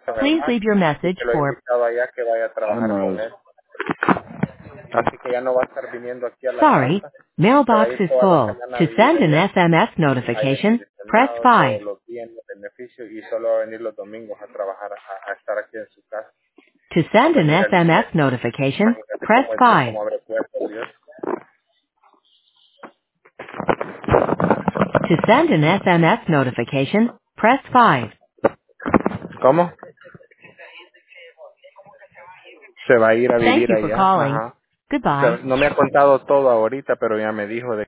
Please ¿verdad? leave your Y message que lo he for invitado allá que vaya a trabajar con Nice. él. Así que ya no va a estar viniendo aquí a la sorry, casa. Se va a mailbox ir is toda la full. semana a To vivir send an allá, SMS allá en notification, el press Senado, 5. todos los días en los beneficios, y solo va a venir los domingos a trabajar, a estar aquí en su casa, To a send an venir a limpiar. SMS notification, Imagínate press 5. cómo abre puertas, Dios. To send an SMS notification, press 5. ¿Cómo? Se va a ir a Thank vivir you for allá, calling. ajá. O Goodbye. sea, no me ha contado todo ahorita, pero ya me dijo de